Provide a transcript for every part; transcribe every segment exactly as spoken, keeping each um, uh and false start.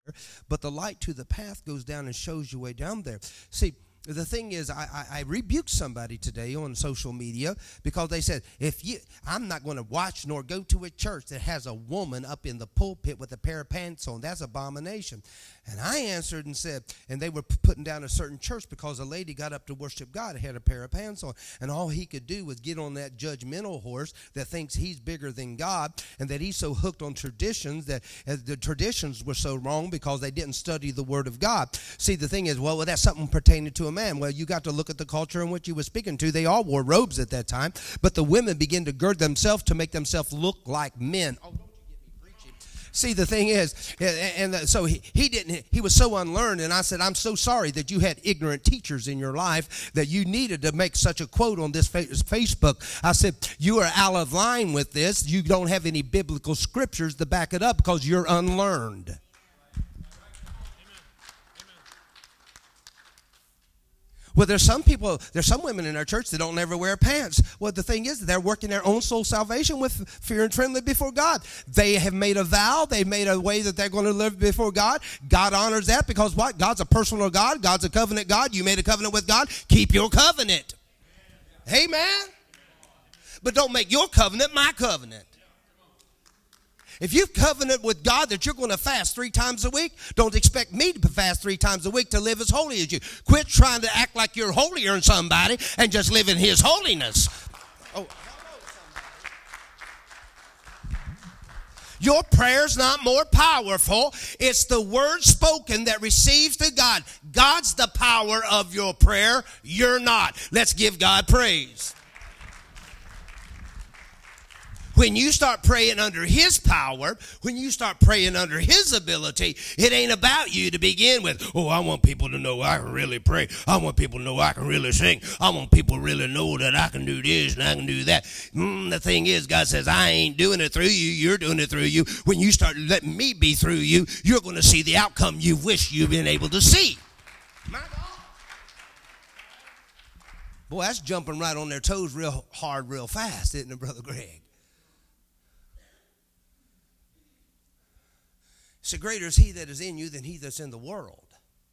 but the light to the path goes down and shows you way down there. See, the thing is, I, I, I rebuked somebody today on social media because they said, if you, I'm not going to watch nor go to a church that has a woman up in the pulpit with a pair of pants on. That's abomination. And I answered and said, and they were putting down a certain church because a lady got up to worship God and had a pair of pants on. And all he could do was get on that judgmental horse that thinks he's bigger than God, and that he's so hooked on traditions that uh, the traditions were so wrong because they didn't study the Word of God. See, the thing is, well, well, that's something pertaining to a man. Well, you got to look at the culture in which you were speaking to. They all wore robes at that time, but the women began to gird themselves to make themselves look like men. Oh, see, the thing is, and so he, he didn't, he was so unlearned, and I said, I'm so sorry that you had ignorant teachers in your life that you needed to make such a quote on this Facebook. I said, you are out of line with this. You don't have any biblical scriptures to back it up because you're unlearned. Well, there's some people, there's some women in our church that don't ever wear pants. Well, the thing is, they're working their own soul salvation with fear and trembling before God. They have made a vow. They've made a way that they're going to live before God. God honors that because what? God's a personal God. God's a covenant God. You made a covenant with God. Keep your covenant. Amen. But don't make your covenant my covenant. If you've covenanted with God that you're going to fast three times a week, don't expect me to fast three times a week to live as holy as you. Quit trying to act like you're holier than somebody and just live in his holiness. Oh, your prayer's not more powerful. It's the word spoken that receives to God. God's the power of your prayer. You're not. Let's give God praise. When you start praying under his power, when you start praying under his ability, it ain't about you to begin with. Oh, I want people to know I can really pray. I want people to know I can really sing. I want people to really know that I can do this and I can do that. Mm, the thing is, God says, I ain't doing it through you. You're doing it through you. When you start letting me be through you, you're going to see the outcome you wish you've been able to see. My God. Boy, that's jumping right on their toes real hard, real fast, isn't it, Brother Greg? So greater is he that is in you than he that's in the world.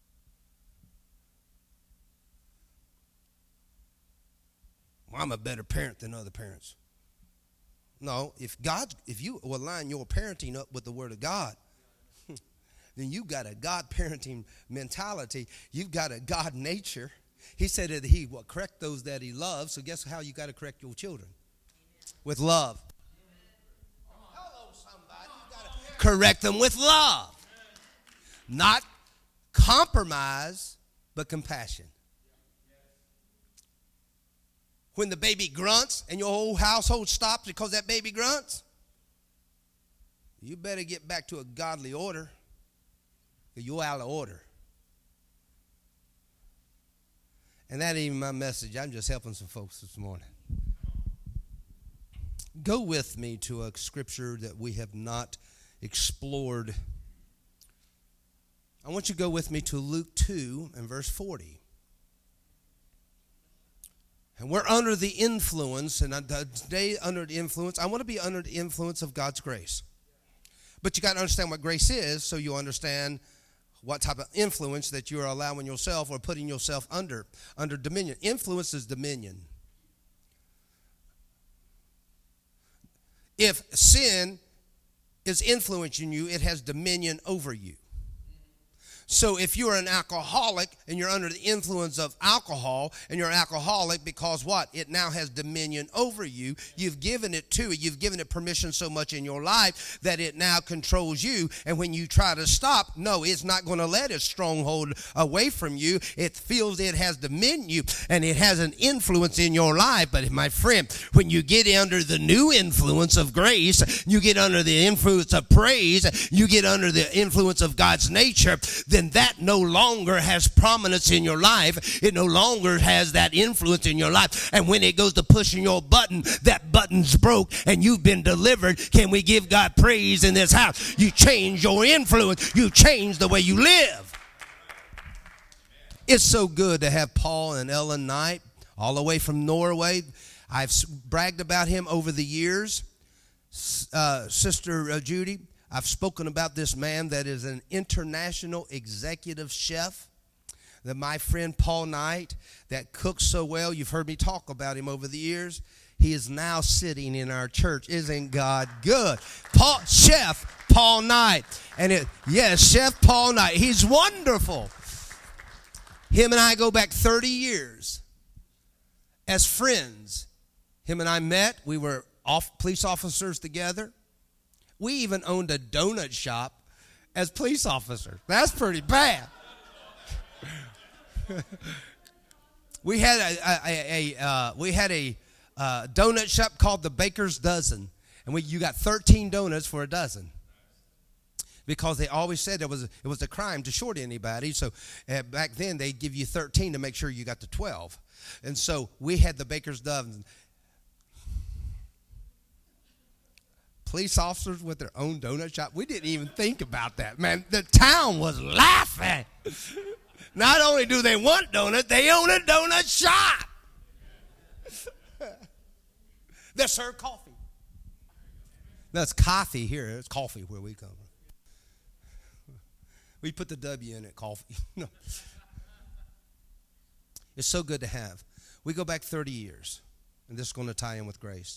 Well, I'm a better parent than other parents. No, if God, if you will line your parenting up with the Word of God, then you've got a God parenting mentality. You've got a God nature. He said that he will correct those that he loves. So guess how you got to correct your children? With love. Correct them with love. Not compromise, but compassion. When the baby grunts and your whole household stops because that baby grunts, you better get back to a godly order, or you're out of order. And that ain't even my message. I'm just helping some folks this morning. Go with me to a scripture that we have not explored. I want you to go with me to Luke two and verse forty. And we're under the influence, and today under the influence, I want to be under the influence of God's grace. But you got to understand what grace is so you understand what type of influence that you're allowing yourself or putting yourself under, under dominion. Influence is dominion. If sin is influencing you, it has dominion over you. So if you're an alcoholic and you're under the influence of alcohol, and you're an alcoholic because what? It now has dominion over you. You've given it to it. You've given it permission so much in your life that it now controls you. And when you try to stop, no, it's not going to let its stronghold away from you. It feels it has dominion and it has an influence in your life. But my friend, when you get under the new influence of grace, you get under the influence of praise, you get under the influence of God's nature, then that no longer has prominence in your life. It no longer has that influence in your life. And when it goes to pushing your button, that button's broke and you've been delivered. Can we give God praise in this house? You change your influence. You change the way you live. It's so good to have Paul and Ellen Knight all the way from Norway. I've bragged about him over the years. Uh, Sister uh, Judy, I've spoken about this man that is an international executive chef. That my friend Paul Knight, that cooks so well. You've heard me talk about him over the years. He is now sitting in our church. Isn't God good? Paul, Chef Paul Knight. And it, yes, Chef Paul Knight. He's wonderful. Him and I go back thirty years as friends. Him and I met. We were off, police officers together. We even owned a donut shop as police officers. That's pretty bad. we had a, a, a, a uh, we had a uh, donut shop called the Baker's Dozen, and we you got thirteen donuts for a dozen, because they always said it was it was a crime to short anybody. So uh, back then they'd give you thirteen to make sure you got to twelve, and so we had the Baker's Dozen. Police officers with their own donut shop. We didn't even think about that, man. The town was laughing. Not only do they want donuts, they own a donut shop. They serve coffee. That's coffee here. It's coffee where we come from. We put the W in it, coffee. No. It's so good to have. We go back thirty years, and this is going to tie in with grace.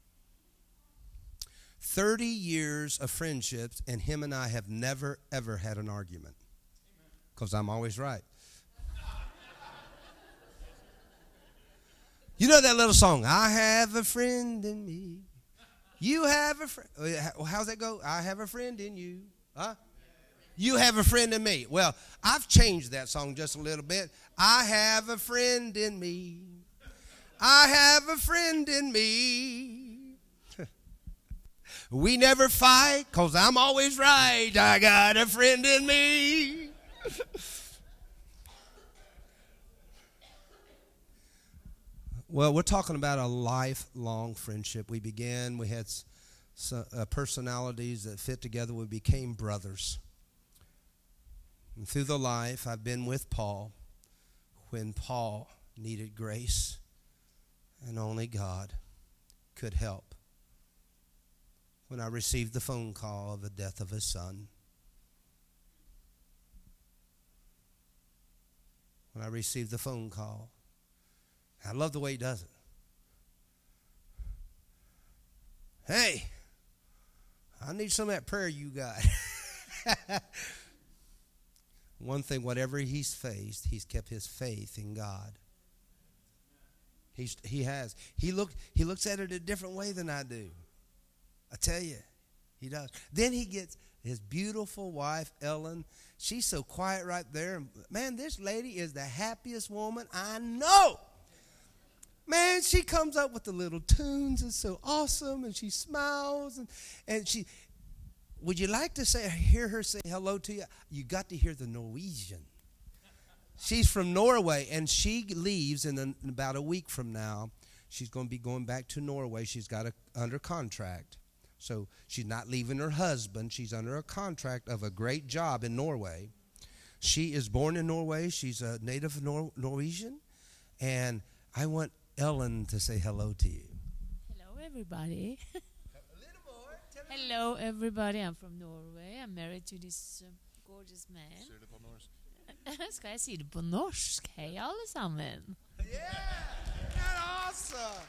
thirty years of friendships, and him and I have never, ever had an argument. Because I'm always right. You know that little song, I have a friend in me. You have a friend. How's that go? I have a friend in you. Huh? You have a friend in me. Well, I've changed that song just a little bit. I have a friend in me. I have a friend in me. We never fight because I'm always right. I got a friend in me. Well, we're talking about a lifelong friendship. We began, we had some, uh, personalities that fit together. We became brothers. And through the life, I've been with Paul when Paul needed grace, and only God could help. When I received the phone call of the death of his son. When I received the phone call. I love the way he does it. Hey, I need some of that prayer you got. One thing, whatever he's faced, he's kept his faith in God. He's, he has. He, look, he looks at it a different way than I do. I tell you, he does. Then he gets his beautiful wife, Ellen. She's so quiet right there. Man, this lady is the happiest woman I know. Man, she comes up with the little tunes. It's so awesome. And she smiles. And, and she, would you like to say, hear her say hello to you? You got to hear the Norwegian. She's from Norway, and she leaves in, a, in about a week from now. She's going to be going back to Norway. She's got a, under contract. So she's not leaving her husband. She's under a contract of a great job in Norway. She is born in Norway. She's a native Nor- Norwegian. And I want Ellen to say hello to you. Hello, everybody. A little more. Tell Hello, everybody. I'm from Norway. I'm married to this uh, gorgeous man. Ser det på norsk? Skal jeg si det på norsk? Hei, alle sammen. Yeah, that's awesome.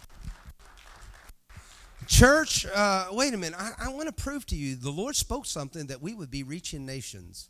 Church, uh, wait a minute. I, I want to prove to you the Lord spoke something that we would be reaching nations.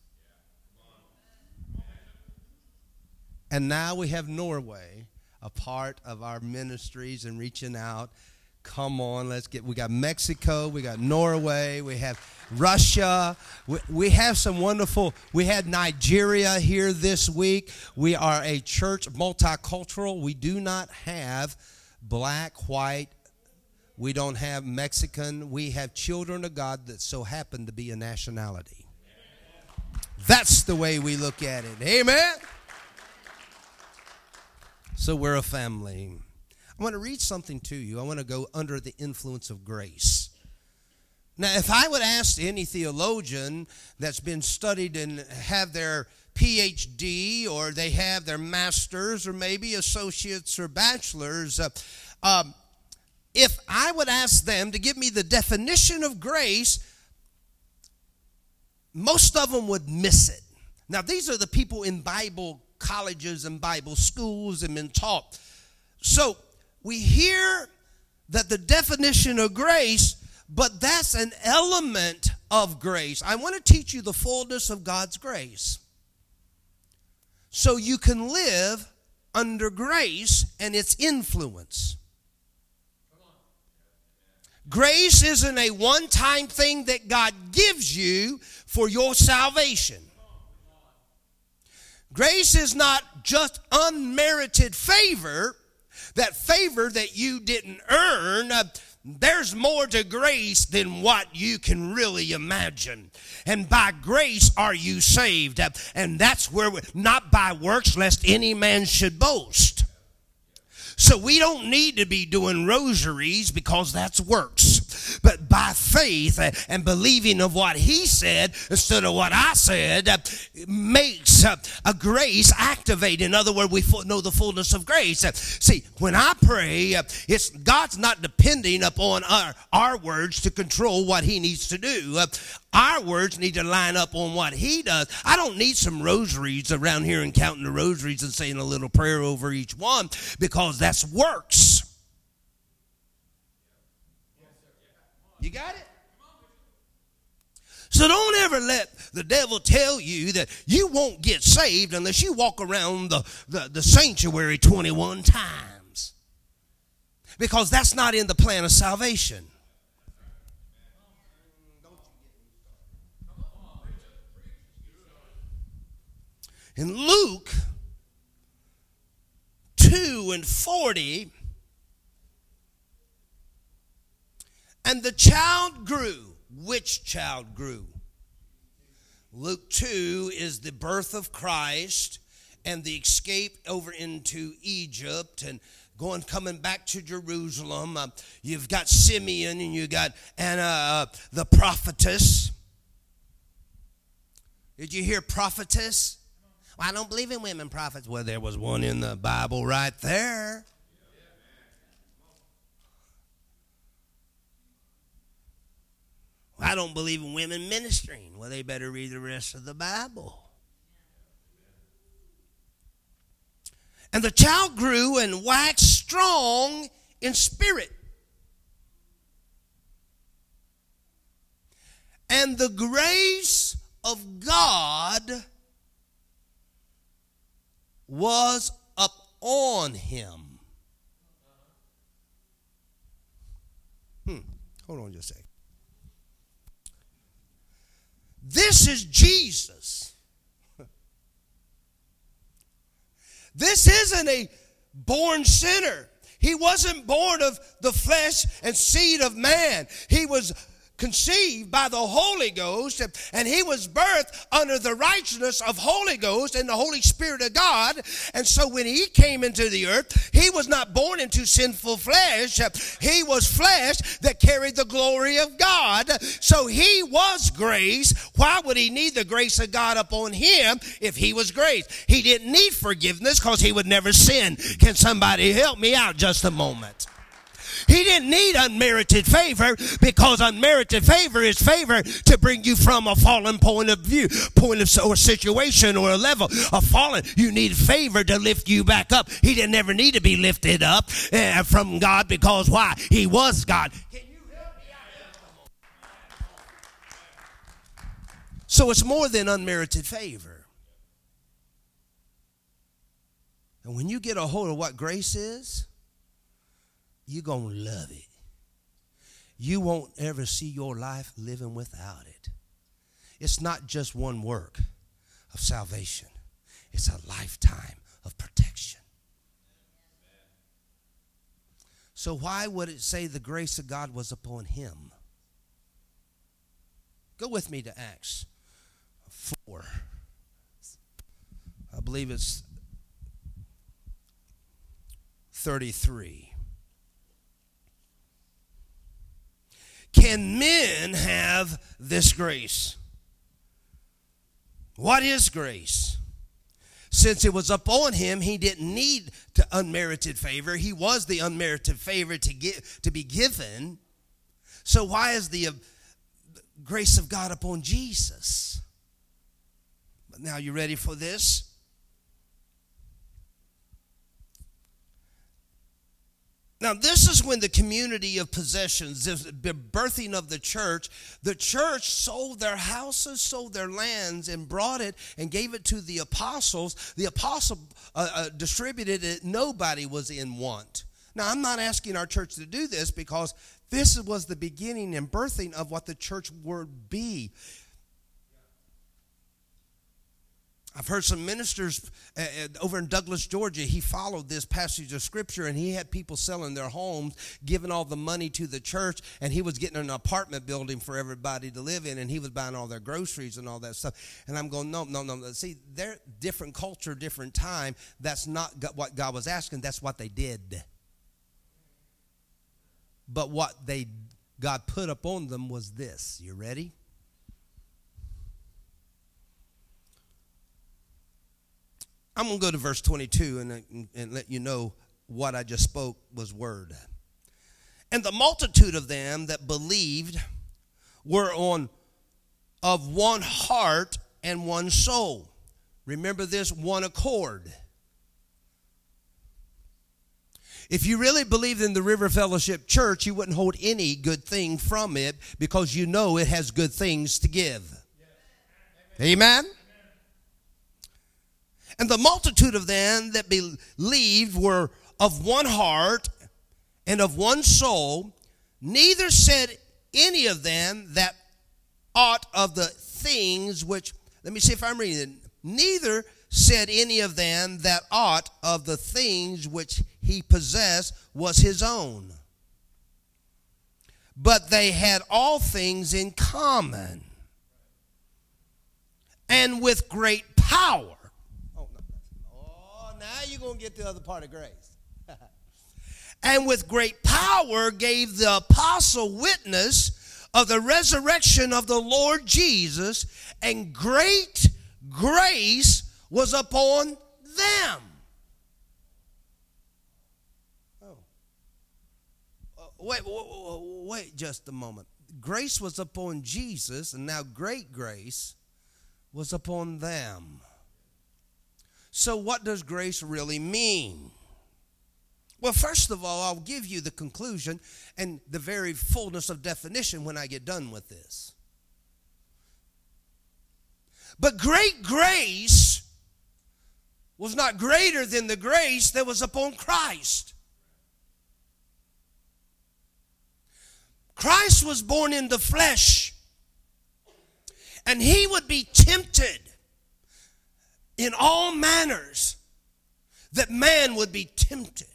And now we have Norway, a part of our ministries and reaching out. Come on, let's get, we got Mexico, we got Norway, we have Russia. We, we have some wonderful, we had Nigeria here this week. We are a church, multicultural. We do not have black, white. We don't have Mexican. We have children of God that so happen to be a nationality. That's the way we look at it. Amen? So we're a family. I want to read something to you. I want to go under the influence of grace. Now, if I would ask any theologian that's been studied and have their P H D, or they have their masters, or maybe associates or bachelors, uh, um, if I would ask them to give me the definition of grace, most of them would miss it. Now, these are the people in Bible colleges and Bible schools and been taught. So we hear that the definition of grace, but that's an element of grace. I want to teach you the fullness of God's grace, so you can live under grace and its influence. Grace isn't a one-time thing that God gives you for your salvation. Grace is not just unmerited favor, that favor that you didn't earn. Uh, there's more to grace than what you can really imagine. And by grace are you saved. Uh, and that's where, we, not by works, lest any man should boast. So we don't need to be doing rosaries because that's works. But by faith and believing of what he said instead of what I said makes a grace activate. In other words, we know the fullness of grace. See, when I pray, it's God's not depending upon our, our words to control what he needs to do. Our words need to line up on what he does. I don't need some rosaries around here and counting the rosaries and saying a little prayer over each one, because that's works. You got it? So don't ever let the devil tell you that you won't get saved unless you walk around the, the, the sanctuary twenty-one times. Because that's not in the plan of salvation. In Luke two and forty, and the child grew. Which child grew? Luke two is the birth of Christ and the escape over into Egypt and going, coming back to Jerusalem. Uh, you've got Simeon and you got Anna, uh, the prophetess. Did you hear prophetess? Well, I don't believe in women prophets. Well, there was one in the Bible right there. Well, I don't believe in women ministering. Well, they better read the rest of the Bible. And the child grew and waxed strong in spirit. And the grace of God was upon him. Hmm. Hold on just a second. This is Jesus. This isn't a born sinner. He wasn't born of the flesh and seed of man. He was conceived by the Holy Ghost, and he was birthed under the righteousness of Holy Ghost and the Holy Spirit of God. And so when he came into the earth, he was not born into sinful flesh. He was flesh that carried the glory of God. So he was grace. Why would he need the grace of God upon him if he was grace? He didn't need forgiveness because he would never sin. Can somebody help me out just a moment? He didn't need unmerited favor, because unmerited favor is favor to bring you from a fallen point of view, point of or situation or a level of fallen. You need favor to lift you back up. He didn't ever need to be lifted up uh, from God, because why? He was God. Can you help me out? So it's more than unmerited favor. And when you get a hold of what grace is, you're going to love it. You won't ever see your life living without it. It's not just one work of salvation. It's a lifetime of protection. So why would it say the grace of God was upon him? Go with me to Acts four. I believe it's thirty-three. Can men have this grace? What is grace? Since it was upon him, he didn't need the unmerited favor. He was the unmerited favor to get to be given. So why is the uh, grace of God upon Jesus? Now, you ready for this? Now, this is when the community of possessions, the birthing of the church, the church sold their houses, sold their lands, and brought it and gave it to the apostles. The apostle uh, uh, distributed it. Nobody was in want. Now, I'm not asking our church to do this because this was the beginning and birthing of what the church would be. I've heard some ministers uh, over in Douglas, Georgia, he followed this passage of Scripture, and he had people selling their homes, giving all the money to the church, and he was getting an apartment building for everybody to live in, and he was buying all their groceries and all that stuff. And I'm going, no, no, no. See, they're different culture, different time. That's not what God was asking. That's what they did. But what they God put upon them was this. You ready? I'm going to go to verse twenty-two and, and, and let you know what I just spoke was word. And the multitude of them that believed were on of one heart and one soul. Remember this, one accord. If you really believed in the River Fellowship Church, you wouldn't hold any good thing from it because you know it has good things to give. Yes. Amen? Amen? And the multitude of them that believed were of one heart and of one soul. Neither said any of them that aught of the things which, let me see if I'm reading it. Neither said any of them that aught of the things which he possessed was his own. But they had all things in common. And with great power. Now you're going to get the other part of grace. And with great power gave the apostle witness of the resurrection of the Lord Jesus, and great grace was upon them. Oh. Uh, wait, wait, wait just a moment. Grace was upon Jesus, and now great grace was upon them. So what does grace really mean? Well, first of all, I'll give you the conclusion and the very fullness of definition when I get done with this. But great grace was not greater than the grace that was upon Christ. Christ was born in the flesh, and he would be tempted in all manners that man would be tempted.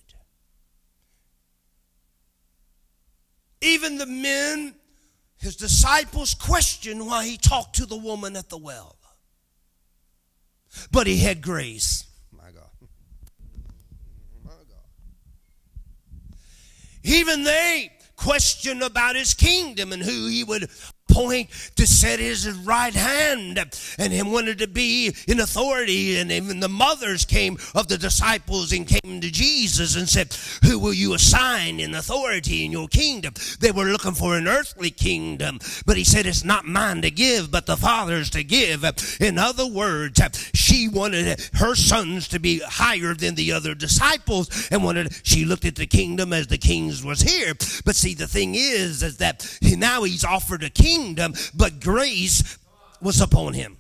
Even the men, his disciples, questioned why he talked to the woman at the well. But he had grace. My God. My God. Even they questioned about his kingdom and who he would point to set his right hand, and he wanted to be in authority. And even the mothers came of the disciples and came to Jesus and said, who will you assign in authority in your kingdom? They were looking for an earthly kingdom, but he said, it's not mine to give, but the Father's to give. In other words, she wanted her sons to be higher than the other disciples, and wanted, she looked at the kingdom as the kings was here. But see, the thing is, is that now he's offered a kingdom, but grace was upon him.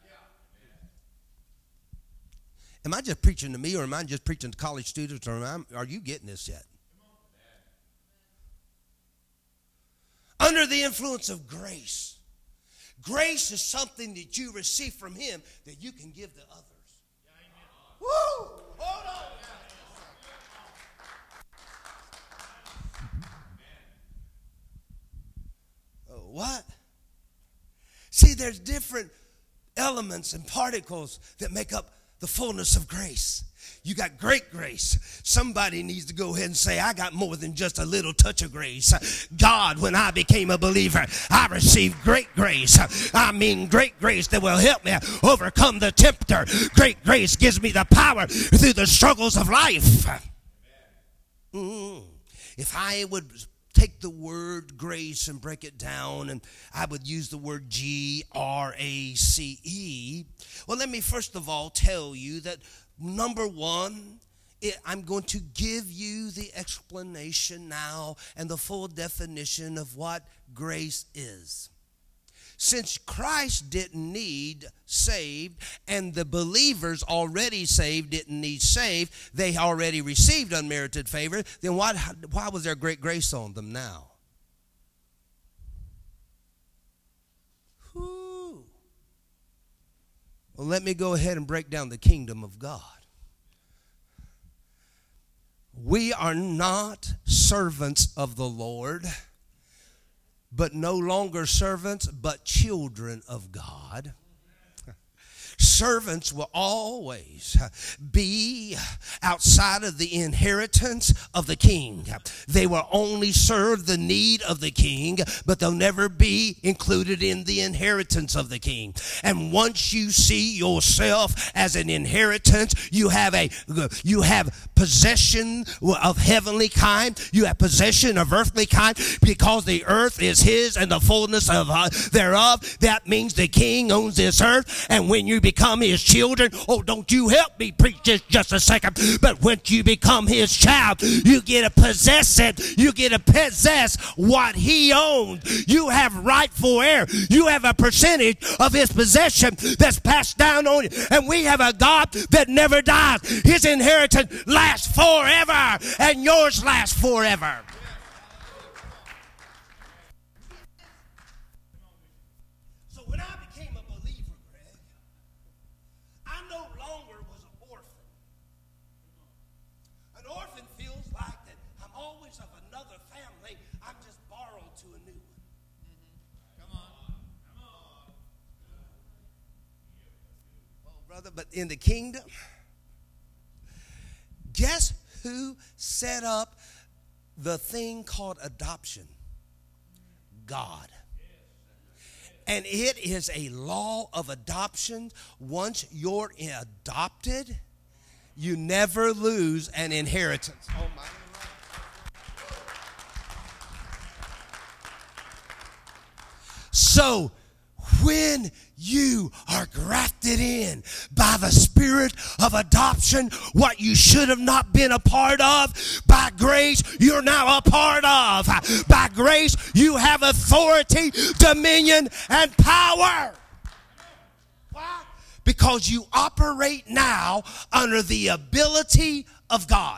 Am I just preaching to me, or am I just preaching to college students, or am I, are you getting this yet? Under the influence of grace. Grace is something that you receive from him that you can give to others. Woo! Hold on. What? See, there's different elements and particles that make up the fullness of grace. You got great grace. Somebody needs to go ahead and say, I got more than just a little touch of grace. God, when I became a believer, I received great grace. I mean great grace that will help me overcome the tempter. Great grace gives me the power through the struggles of life. Mm. If I would take the word grace and break it down, and I would use the word G R A C E. Well, let me first of all tell you that, number one, it, I'm going to give you the explanation now and the full definition of what grace is. Since Christ didn't need saved, and the believers already saved didn't need saved, they already received unmerited favor, then why, why was there great grace on them now? Whew. Well, let me go ahead and break down the kingdom of God. We are not servants of the Lord, but no longer servants, but children of God. Servants will always be outside of the inheritance of the king. They will only serve the need of the king, but they'll never be included in the inheritance of the king. And once you see yourself as an inheritance, you have a you have possession of heavenly kind, you have possession of earthly kind, because the earth is his and the fullness of uh, thereof. That means the king owns this earth, and when you become his children, oh, don't you help me preach this just a second, but when you become his child, you get to possess it. You get to possess what he owns. You have rightful heir. You have a percentage of his possession that's passed down on you. And we have a God that never dies. His inheritance lasts forever, and yours lasts forever. But in the kingdom, guess who set up the thing called adoption? God. And it is a law of adoption. Once you're adopted, you never lose an inheritance. Oh my. So when you are grafted in by the spirit of adoption, what you should have not been a part of, by grace, you're now a part of. By grace, you have authority, dominion, and power. Why? Because you operate now under the ability of God.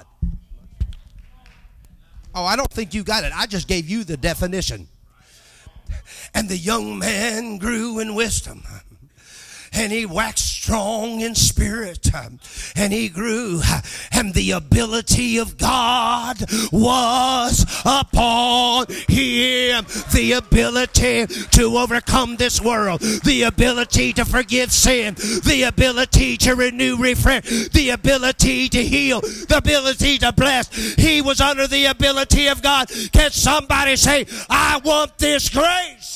Oh, I don't think you got it. I just gave you the definition. And the young man grew in wisdom, and he waxed strong in spirit, and he grew, and the ability of God was upon him. The ability to overcome this world, the ability to forgive sin, the ability to renew, refresh, the ability to heal, the ability to bless. He was under the ability of God. Can somebody say, I want this grace?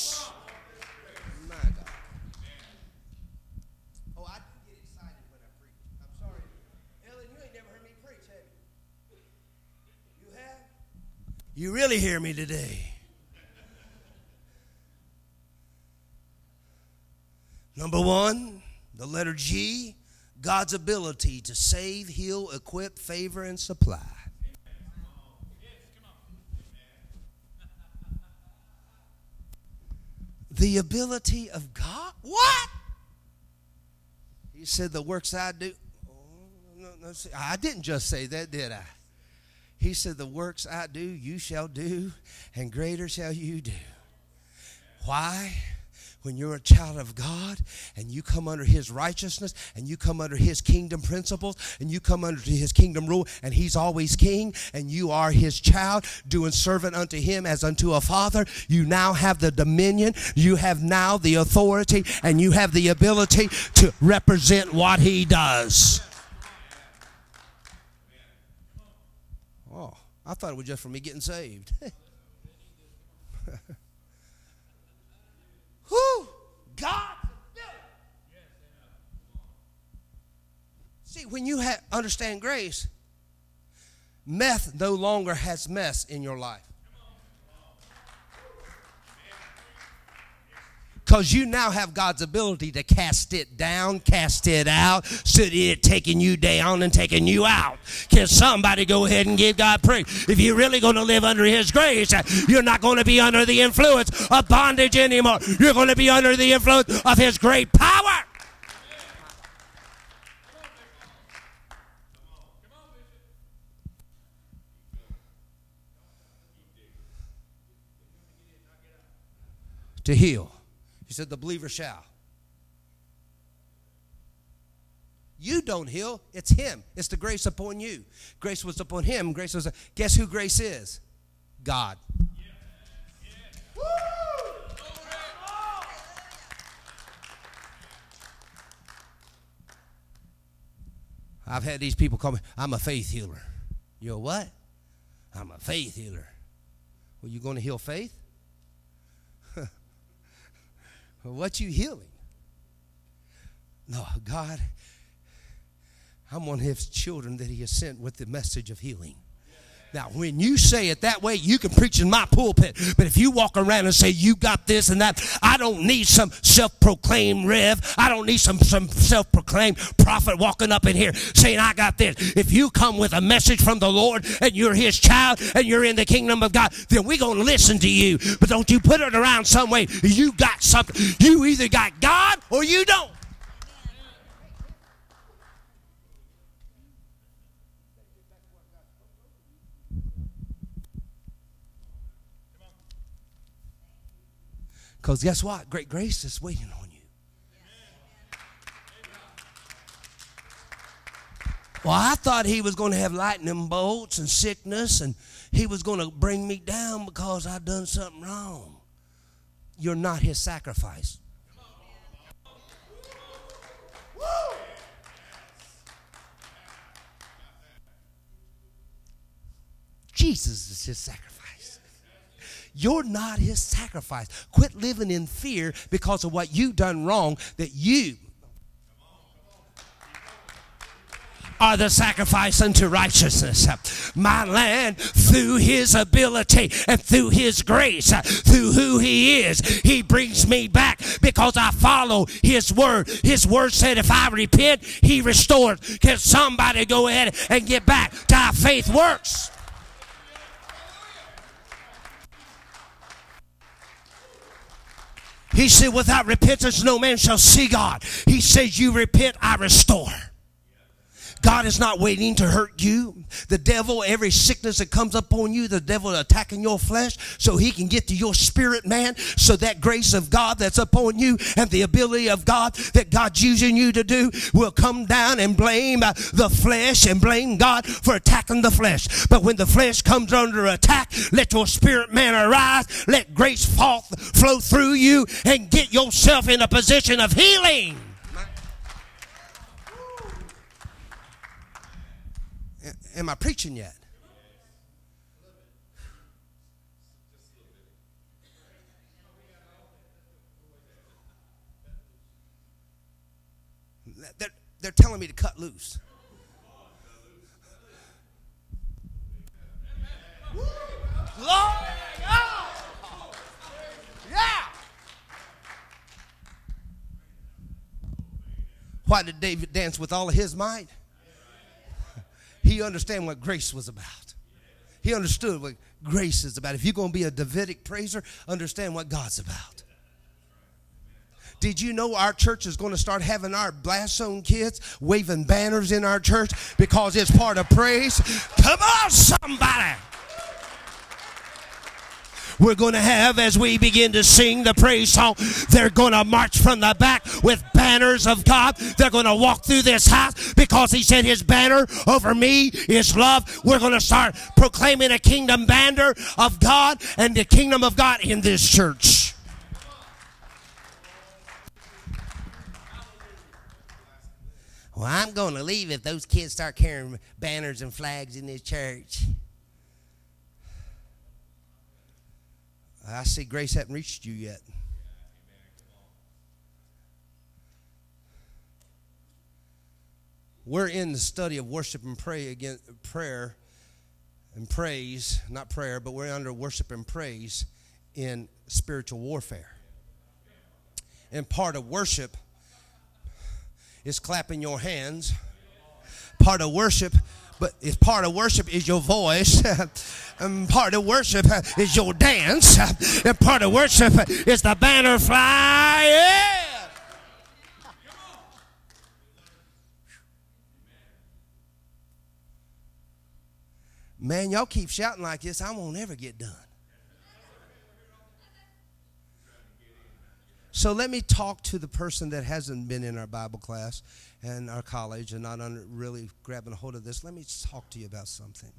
You really hear me today? Number one, the letter G, God's ability to save, heal, equip, favor, and supply. The ability of God? What? He said the works I do. Oh, no, no, see, I didn't just say that, did I? He said, the works I do, you shall do, and greater shall you do. Why? When you're a child of God and you come under his righteousness and you come under his kingdom principles and you come under his kingdom rule, and he's always king and you are his child, doing servant unto him as unto a father, you now have the dominion, you have now the authority, and you have the ability to represent what he does. Oh, I thought it was just for me getting saved. Whew, God. See, when you ha- understand grace, meth no longer has mess in your life. Because you now have God's ability to cast it down, cast it out, so that it taking you down and taking you out. Can somebody go ahead and give God praise? If you're really going to live under His grace, you're not going to be under the influence of bondage anymore. You're going to be under the influence of His great power. To heal. He said, the believer shall. You don't heal. It's Him. It's the grace upon you. Grace was upon Him. Grace was. Guess who grace is? God. Yeah. I've had these people call me, I'm a faith healer. You're what? I'm a faith healer. Well, you going to heal faith? Well, what you healing? No, God, I'm one of His children that He has sent with the message of healing. Now, when you say it that way, you can preach in my pulpit. But if you walk around and say, you got this and that, I don't need some self-proclaimed rev. I don't need some, some self-proclaimed prophet walking up in here saying, I got this. If you come with a message from the Lord and you're His child and you're in the kingdom of God, then we're going to listen to you. But don't you put it around some way. You got something. You either got God or you don't. Because guess what? Great grace is waiting on you. Well, I thought He was going to have lightning bolts and sickness, and He was going to bring me down because I'd done something wrong. You're not His sacrifice. Jesus is His sacrifice. You're not His sacrifice. Quit living in fear because of what you've done wrong, that you are the sacrifice unto righteousness. My land, through His ability and through His grace, through who He is, He brings me back because I follow His word. His word said if I repent, He restores. Can somebody go ahead and get back to how faith works? He said, without repentance, no man shall see God. He says, you repent, I restore. God is not waiting to hurt you. The devil, every sickness that comes up on you, the devil attacking your flesh so he can get to your spirit, man. So that grace of God that's upon you and the ability of God that God's using you to do will come down and blame uh, the flesh and blame God for attacking the flesh. But when the flesh comes under attack, let your spirit man arise. Let grace fall, flow through you and get yourself in a position of healing. Am I preaching yet? They're, they're telling me to cut loose. Lord, oh, yeah. Why did David dance with all of his might? He understood what grace was about. He understood what grace is about. If you're going to be a Davidic praiser, understand what God's about. Did you know our church is going to start having our blast zone kids waving banners in our church because it's part of praise? Come on, somebody. We're going to have, as we begin to sing the praise song, they're going to march from the back with banners of God. They're going to walk through this house because He said His banner over me is love. We're going to start proclaiming a kingdom banner of God and the kingdom of God in this church. Well, I'm going to leave if those kids start carrying banners and flags in this church. I see grace hadn't reached you yet. We're in the study of worship and pray again, prayer and praise, not prayer, but we're under worship and praise in spiritual warfare. And part of worship is clapping your hands. Part of worship, but it's part of worship is your voice. And part of worship is your dance. And part of worship is the banner fly. Yeah. Man, y'all keep shouting like this, I won't ever get done. So let me talk to the person that hasn't been in our Bible class and our college and not under, really grabbing a hold of this. Let me talk to you about something.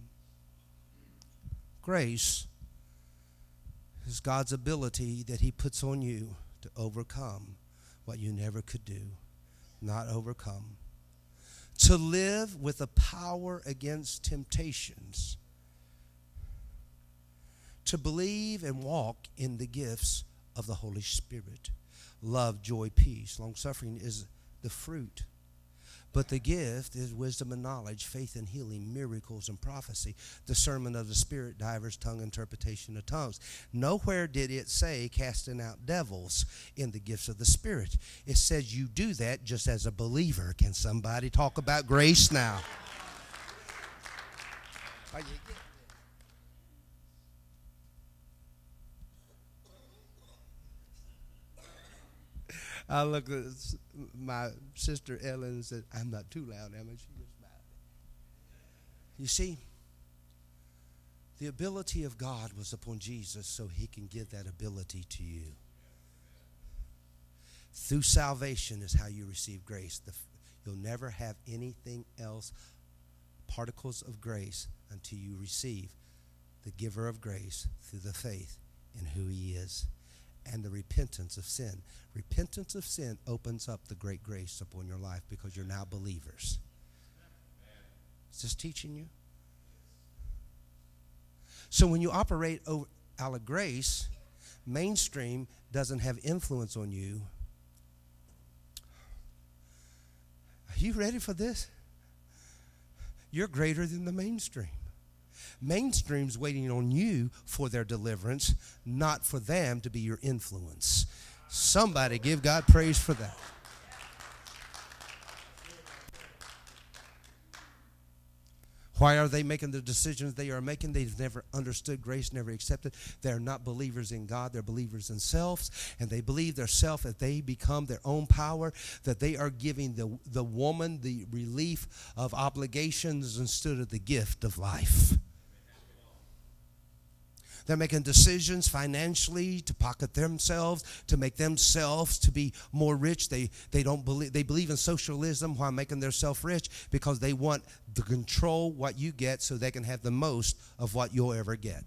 Grace is God's ability that he puts on you to overcome what you never could do, not overcome. To live with a power against temptations. To believe and walk in the gifts of the Holy Spirit. Love, joy, peace. Long-suffering is the fruit. But the gift is wisdom and knowledge, faith and healing, miracles and prophecy, discernment of the Spirit, divers, tongue, interpretation of tongues. Nowhere did it say casting out devils in the gifts of the Spirit. It says you do that just as a believer. Can somebody talk about grace now? Are you getting I looked at my sister Ellen and said, I'm not too loud, Emma. She just smiled. You see, the ability of God was upon Jesus so he can give that ability to you. Through salvation is how you receive grace. The, you'll never have anything else, particles of grace, until you receive the giver of grace through the faith in who he is. And the repentance of sin. Repentance of sin opens up the great grace upon your life because you're now believers. Is this teaching you? So when you operate over, out of grace, mainstream doesn't have influence on you. Are you ready for this? You're greater than the mainstream. Mainstream's waiting on you for their deliverance, not for them to be your influence. Somebody give God praise for that. Why are they making the decisions they are making? They've never understood grace, never accepted. They're not believers in God. They're believers in selves. And they believe their self, if they become their own power, that they are giving the, the woman the relief of obligations instead of the gift of life. They're making decisions financially to pocket themselves, to make themselves to be more rich. They they don't believe they believe in socialism while making themselves rich because they want to control what you get so they can have the most of what you'll ever get.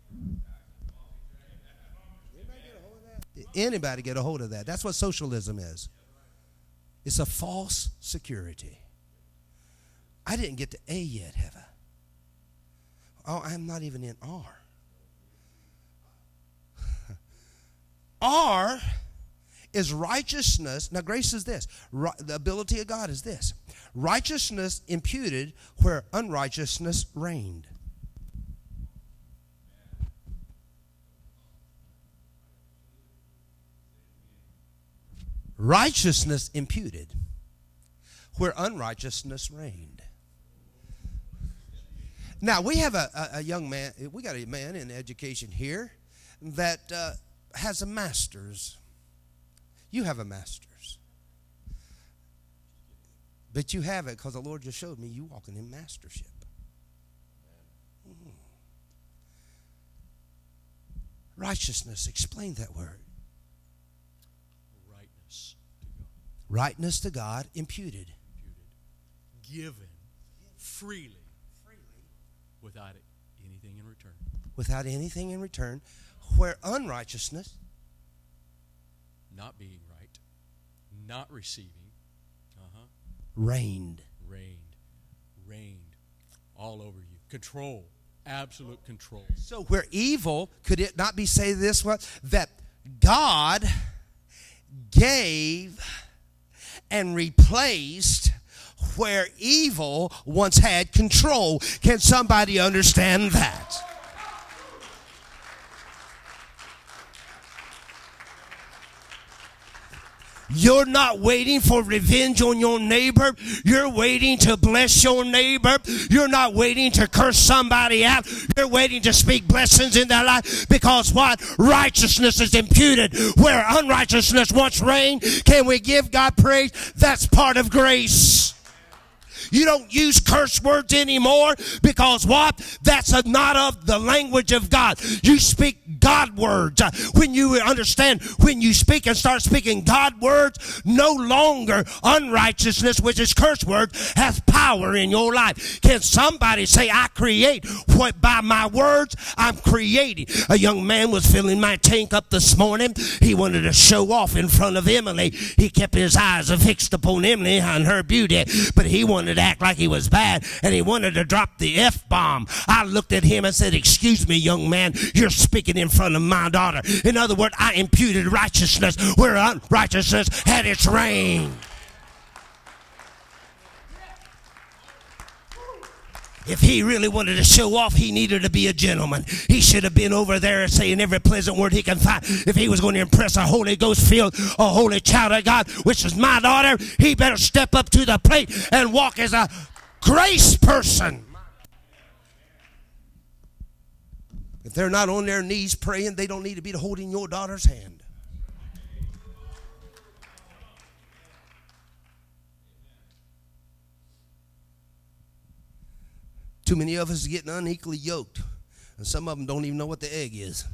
Anybody get a hold of that? That's what socialism is. It's a false security. I didn't get to A yet, have I? Oh, I'm not even in R. R is righteousness. Now, grace is this. Ri- the ability of God is this. Righteousness imputed where unrighteousness reigned. Righteousness imputed where unrighteousness reigned. Now, we have a, a, a young man, we got a man in education here that uh, has a master's. You have a master's. But you have it because the Lord just showed me you walking in mastership. Mm. Righteousness, explain that word. Rightness to God. Rightness to God, imputed. Imputed. Given freely. Freely. Without anything in return. Without anything in return. Where unrighteousness. Not being right. Not receiving. Uh-huh. Reigned. Reigned. Reigned. All over you. Control. Absolute control. So where evil, could it not be say this way? That God gave and replaced where evil once had control. Can somebody understand that? You're not waiting for revenge on your neighbor. You're waiting to bless your neighbor. You're not waiting to curse somebody out. You're waiting to speak blessings in their life, because what? Righteousness is imputed where unrighteousness once reigned. Can we give God praise? That's part of grace. You don't use curse words anymore, because what? That's a, not of the language of God. You speak God words. Uh, when you understand, when you speak and start speaking God words, no longer unrighteousness, which is curse word, has power in your life. Can somebody say, I create what by my words I'm creating? A young man was filling my tank up this morning. He wanted to show off in front of Emily. He kept his eyes fixed upon Emily and her beauty, but he wanted to act like he was bad, and he wanted to drop the F-bomb. I looked at him and said, excuse me, young man, you're speaking in front of my daughter. In other words, I imputed righteousness where unrighteousness had its reign. If he really wanted to show off, he needed to be a gentleman. He should have been over there saying every pleasant word he can find. If he was going to impress a Holy Ghost filled, a holy child of God, which is my daughter, he better step up to the plate and walk as a grace person. If they're not on their knees praying, they don't need to be holding your daughter's hand. Too many of us are getting unequally yoked, and some of them don't even know what the egg is.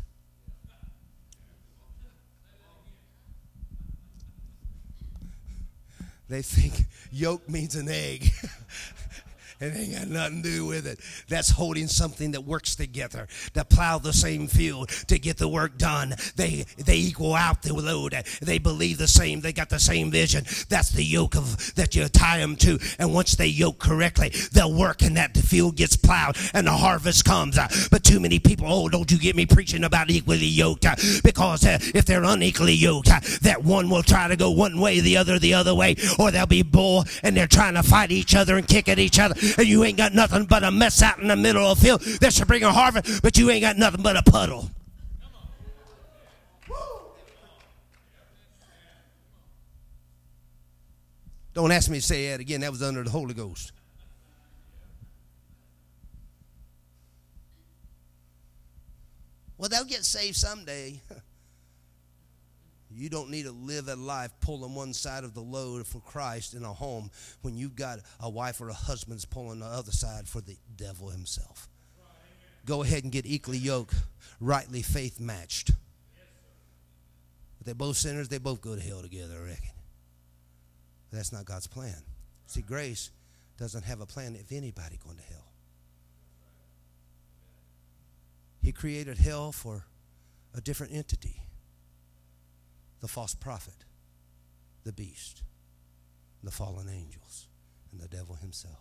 They think yoke means an egg. It ain't got nothing to do with it. That's holding something that works together, to plow the same field, to get the work done. They they equal out the load. They believe the same. They got the same vision. That's the yoke of that you tie them to. And once they yoke correctly, they'll work, and that the field gets plowed, and the harvest comes. But too many people, oh, don't you get me preaching about equally yoked, because if they're unequally yoked, that one will try to go one way, the other the other way, or they'll be bull, and they're trying to fight each other and kick at each other. And you ain't got nothing but a mess out in the middle of the field that should bring a harvest, but you ain't got nothing but a puddle. Don't ask me to say that again. That was under the Holy Ghost. Well, they'll get saved someday. You don't need to live a life pulling one side of the load for Christ in a home when you've got a wife or a husband's pulling the other side for the devil himself. Go ahead and get equally yoked, rightly faith matched. But they're both sinners. They both go to hell together, I reckon. But that's not God's plan. See, grace doesn't have a plan if anybody going to hell. He created hell for a different entity. The false prophet, the beast, the fallen angels, and the devil himself.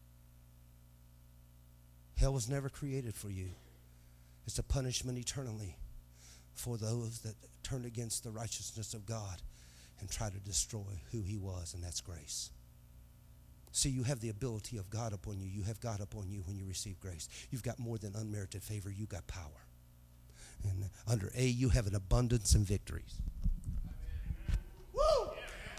Hell was never created for you. It's a punishment eternally for those that turn against the righteousness of God and try to destroy who he was, and that's grace. See, you have the ability of God upon you. You have God upon you when you receive grace. You've got more than unmerited favor. You got power. And under A, you have an abundance and victories. Woo!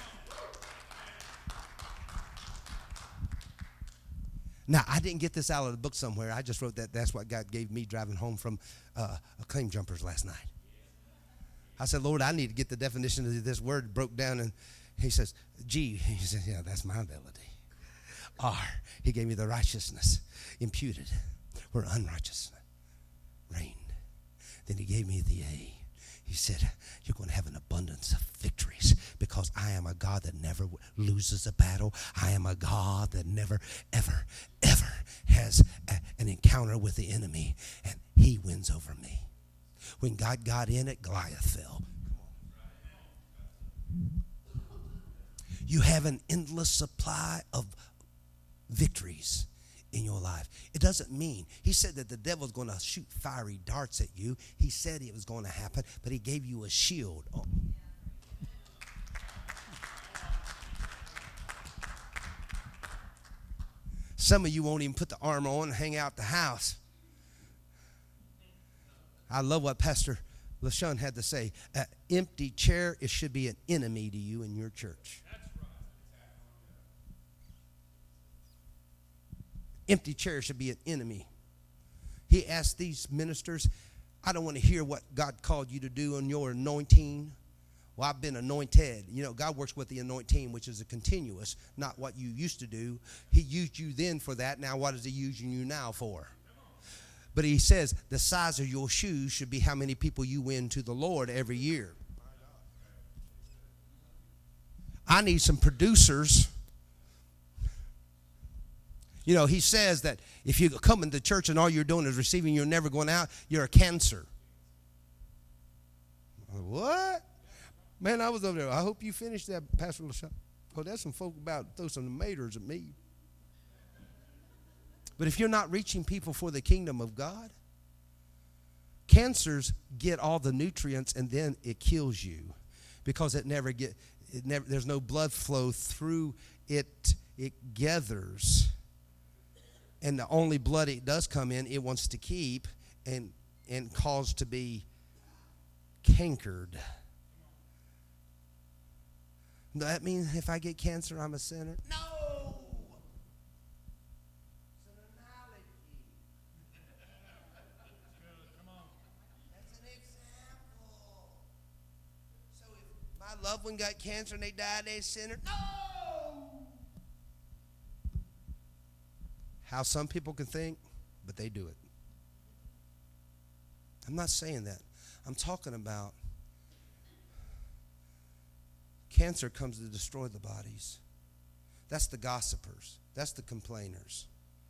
Now, I didn't get this out of the book somewhere. I just wrote that. That's what God gave me driving home from uh, Acclaim Jumpers last night. I said, Lord, I need to get the definition of this word broke down. And he says, G. He said, yeah, that's my ability. R. He gave me the righteousness imputed where unrighteousness reigned. Then he gave me the A. He said, you're going to have an abundance of victories because I am a God that never loses a battle. I am a God that never, ever, ever has a, an encounter with the enemy, and he wins over me. When God got in it, Goliath fell. You have an endless supply of victories in your life. It doesn't mean, he said that the devil's going to shoot fiery darts at you. He said it was going to happen, but he gave you a shield. Oh. Some of you won't even put the armor on and hang out the house. I love what Pastor LaShawn had to say, an empty chair, it should be an enemy to you in your church. Empty chair should be an enemy. He asked these ministers, I don't want to hear what God called you to do on your anointing. Well, I've been anointed. You know, God works with the anointing, which is a continuous, not what you used to do. He used you then for that. Now, what is he using you now for? But he says the size of your shoes should be how many people you win to the Lord every year. I need some producers. You know, he says that if you come into church and all you're doing is receiving, you're never going out, you're a cancer. What? Man, I was over there. I hope you finished that, Pastor LaShawn. Oh, there's some folk about to throw some tomatoes at me. But if you're not reaching people for the kingdom of God, cancers get all the nutrients and then it kills you because it never get it never there's no blood flow through it. It gathers, and the only blood it does come in, it wants to keep and and cause to be cankered. Does that mean if I get cancer, I'm a sinner? No. My loved one got cancer and they died, they a sinner? No! How some people can think, but they do it. I'm not saying that. I'm talking about cancer comes to destroy the bodies. That's the gossipers. That's the complainers.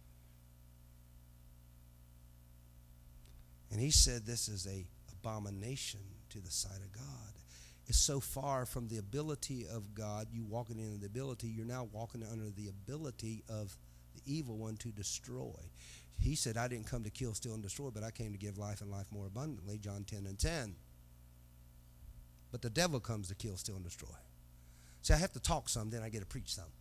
And he said this is a abomination to the sight of God. It's so far from the ability of God, you walking in the ability, you're now walking under the ability of the evil one to destroy. He said, I didn't come to kill, steal, and destroy, but I came to give life and life more abundantly, John ten and ten. But the devil comes to kill, steal, and destroy. See, I have to talk some, then I get to preach some.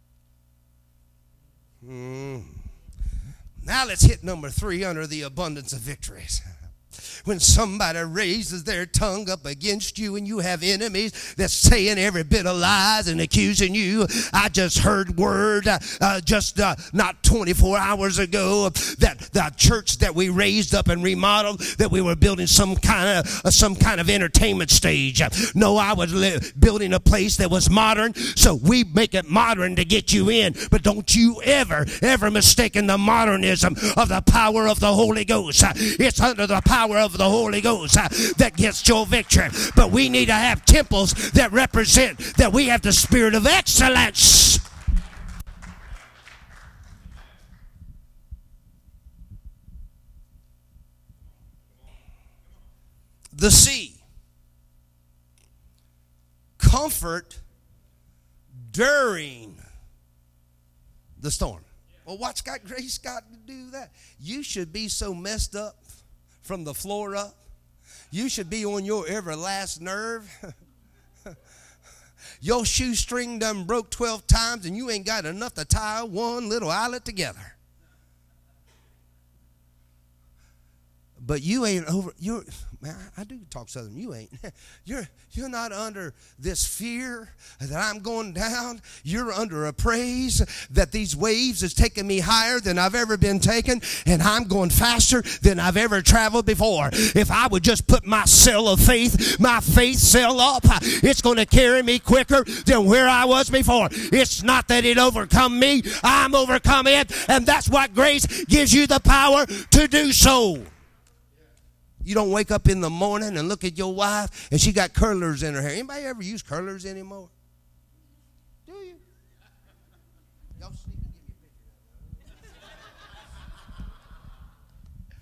Mm. Now let's hit number three under the abundance of victories. When somebody raises their tongue up against you and you have enemies that's saying every bit of lies and accusing you. I just heard word uh, just uh, not twenty-four hours ago that the church that we raised up and remodeled, that we were building some kind of uh, some kind of entertainment stage. No, I was li- building a place that was modern, so we make it modern to get you in. But don't you ever, ever mistake the modernism of the power of the Holy Ghost. It's under the power of the Holy Ghost uh, that gets your victory. But we need to have temples that represent that we have the spirit of excellence. The sea. Comfort during the storm. Well, what's got grace got to do that? You should be so messed up from the floor up. You should be on your every last nerve. Your shoestring done broke twelve times and you ain't got enough to tie one little eyelet together. But you ain't over, you're, man, I do talk Southern, you ain't. You're, you're not under this fear that I'm going down. You're under a praise that these waves is taking me higher than I've ever been taken, and I'm going faster than I've ever traveled before. If I would just put my sail of faith, my faith sail up, it's going to carry me quicker than where I was before. It's not that it overcome me, I'm overcome it, and that's what grace gives you the power to do so. You don't wake up in the morning and look at your wife and she got curlers in her hair. Anybody ever use curlers anymore? Do you? Y'all sneak and give me a picture of that.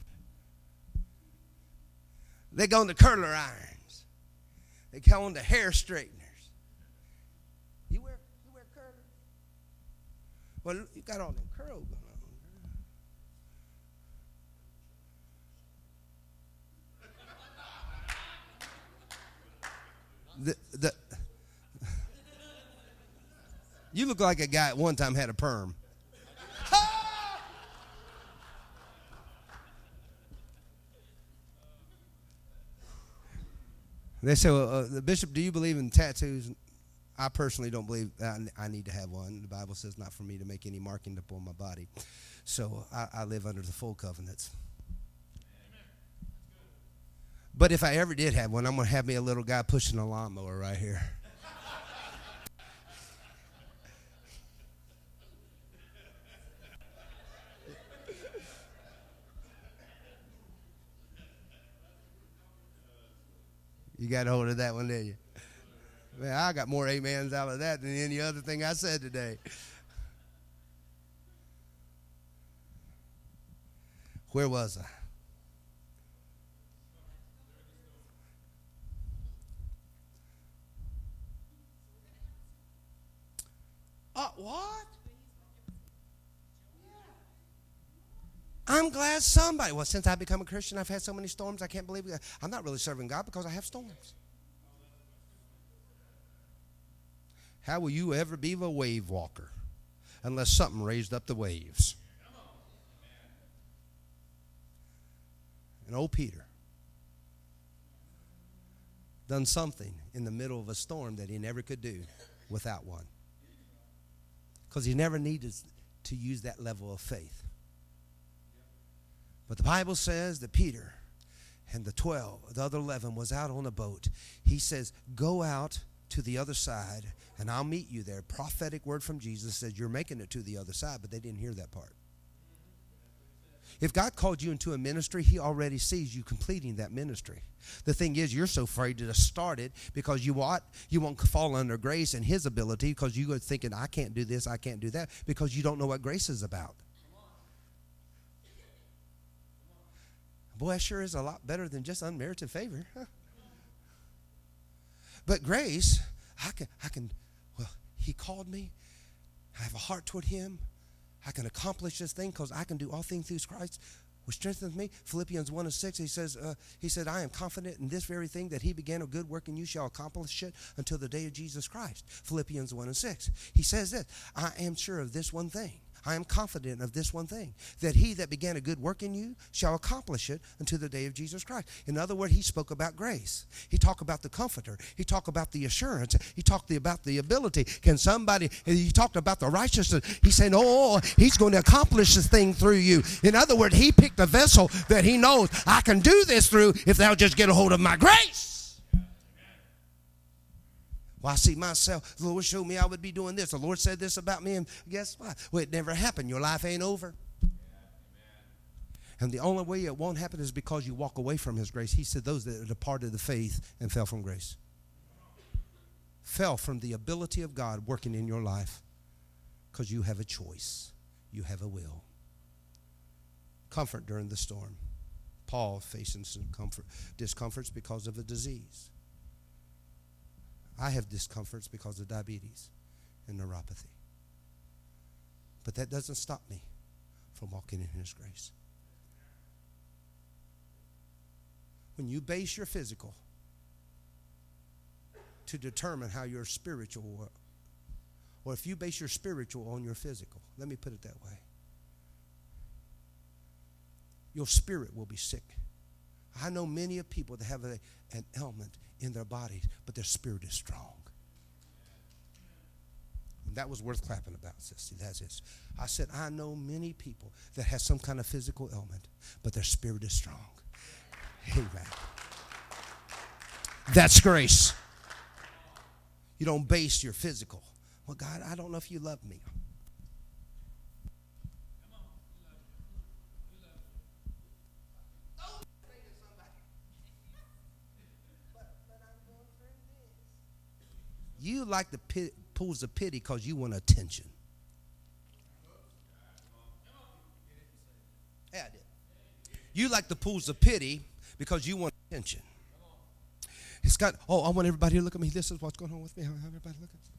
They go on the curler irons. They go on the hair straighteners. You wear you wear curlers? Well, you got all them curls going on. The, the, you look like a guy at one time had a perm. They say, well, uh, the bishop, do you believe in tattoos? I personally don't believe I, I need to have one. The Bible says not for me to make any marking upon my body. So I, I live under the full covenants. But if I ever did have one, I'm going to have me a little guy pushing a lawnmower right here. You got hold of that one, didn't you? Man, I got more amens out of that than any other thing I said today. Where was I? Uh, what? I'm glad somebody, well, since I've become a Christian, I've had so many storms, I can't believe it. I'm not really serving God because I have storms. How will you ever be a wave walker unless something raised up the waves? And old Peter done something in the middle of a storm that he never could do without one. Because he never needed to use that level of faith. But the Bible says that Peter and the twelve, the other eleven, was out on a boat. He says, go out to the other side, and I'll meet you there. Prophetic word from Jesus says you're making it to the other side, but they didn't hear that part. If God called you into a ministry, he already sees you completing that ministry. The thing is, you're so afraid to start it because you want, you won't fall under grace and his ability because you go thinking, I can't do this, I can't do that, because you don't know what grace is about. Boy, that sure is a lot better than just unmerited favor. Huh? But grace, I can, I can, well, he called me. I have a heart toward him. I can accomplish this thing because I can do all things through Christ, which strengthens me. Philippians one and six, he says, uh, he said, I am confident in this very thing that he began a good work in you shall accomplish it until the day of Jesus Christ. Philippians one and six. He says this, I am sure of this one thing. I am confident of this one thing, that he that began a good work in you shall accomplish it until the day of Jesus Christ. In other words, he spoke about grace. He talked about the comforter. He talked about the assurance. He talked about the ability. Can somebody, he talked about the righteousness. He said, oh, he's going to accomplish this thing through you. In other words, he picked a vessel that he knows I can do this through if thou just get a hold of my grace. Well, I see myself, the Lord showed me I would be doing this. The Lord said this about me, and guess what? Well, it never happened. Your life ain't over. Yeah, and the only way it won't happen is because you walk away from his grace. He said those that departed the faith and fell from grace. Fell from the ability of God working in your life because you have a choice. You have a will. Comfort during the storm. Paul facing some comfort, discomforts because of a disease. I have discomforts because of diabetes and neuropathy. But that doesn't stop me from walking in his grace. When you base your physical to determine how your spiritual will work, or if you base your spiritual on your physical, let me put it that way, your spirit will be sick. I know many of people that have a, an ailment in their bodies, but their spirit is strong. And that was worth clapping about, sissy. That's it. I said, I know many people that have some kind of physical ailment, but their spirit is strong. Amen. That's grace. You don't base your physical. Well, God, I don't know if you love me. You like the pit, pools of pity because you want attention. Yeah, I did. You like the pools of pity because you want attention. It's got, oh, I want everybody to look at me. This is what's going on with me. Everybody look at me.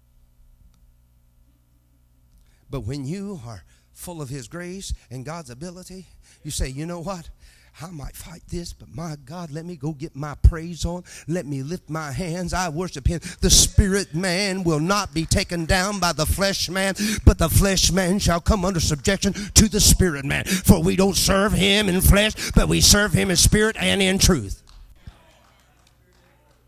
But when you are full of his grace and God's ability, you say, you know what? I might fight this, but my God, let me go get my praise on. Let me lift my hands. I worship him. The spirit man will not be taken down by the flesh man, but the flesh man shall come under subjection to the spirit man. For we don't serve him in flesh, but we serve him in spirit and in truth.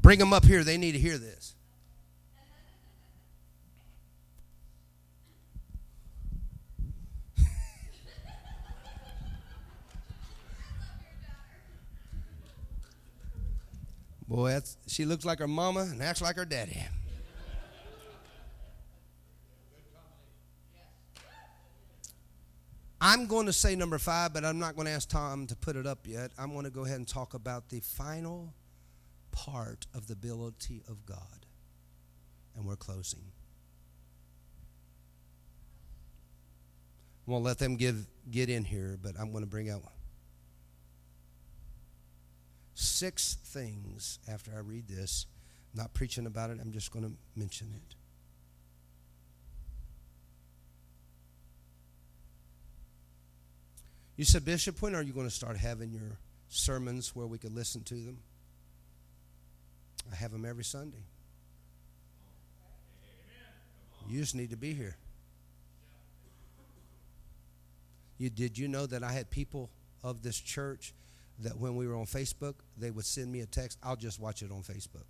Bring them up here. They need to hear this. Boy, that's, she looks like her mama and acts like her daddy. I'm going to say number five, but I'm not going to ask Tom to put it up yet. I'm going to go ahead and talk about the final part of the ability of God. And we're closing. I won't let them give, get in here, but I'm going to bring out six things after I read this. I'm not preaching about it. I'm just going to mention it. You said, Bishop, when are you going to start having your sermons where we could listen to them? I have them every Sunday. You just need to be here. You, did you know that I had people of this church that when we were on Facebook, they would send me a text, I'll just watch it on Facebook.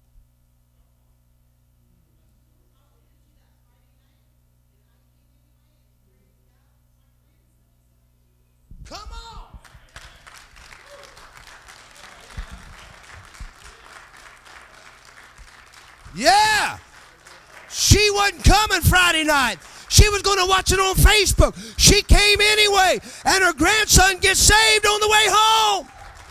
Come on! Yeah! She wasn't coming Friday night. She was going to watch it on Facebook. She came anyway, and her grandson gets saved on the way home.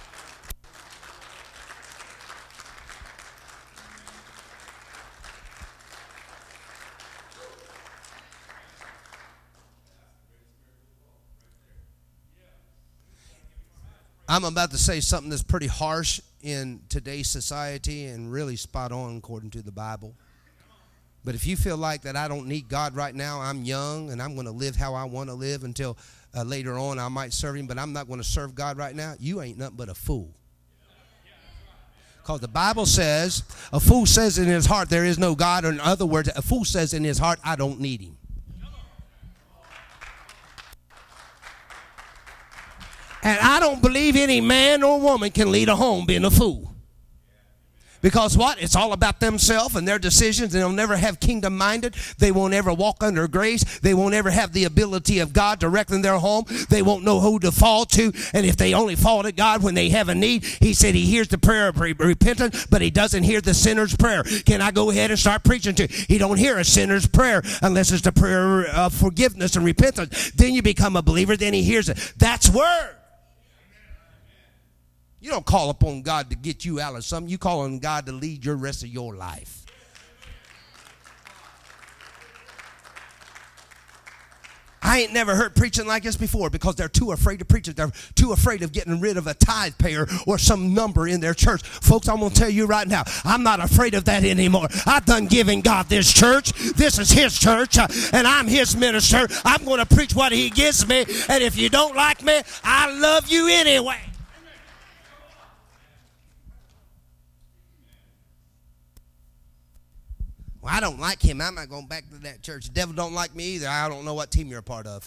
I'm about to say something that's pretty harsh in today's society and really spot on according to the Bible. But if you feel like that I don't need God right now, I'm young and I'm going to live how I want to live until uh, later on I might serve him, but I'm not going to serve God right now, you ain't nothing but a fool. Because the Bible says, a fool says in his heart there is no God, or in other words, a fool says in his heart, I don't need him. And I don't believe any man or woman can lead a home being a fool. Because what? It's all about themselves and their decisions, and they'll never have kingdom-minded. They won't ever walk under grace. They won't ever have the ability of God directing their home. They won't know who to fall to. And if they only fall to God when they have a need, he said he hears the prayer of repentance, but he doesn't hear the sinner's prayer. Can I go ahead and start preaching to you? He don't hear a sinner's prayer unless it's the prayer of forgiveness and repentance. Then you become a believer. Then he hears it. That's word. You don't call upon God to get you out of something. You call on God to lead your rest of your life. I ain't never heard preaching like this before because they're too afraid to preach it. They're too afraid of getting rid of a tithe payer or some number in their church. Folks, I'm going to tell you right now, I'm not afraid of that anymore. I've done giving God this church. This is his church, uh, and I'm his minister. I'm going to preach what he gives me, and if you don't like me, I love you anyway. Well, I don't like him. I'm not going back to that church. The devil don't like me either. I don't know what team you're a part of.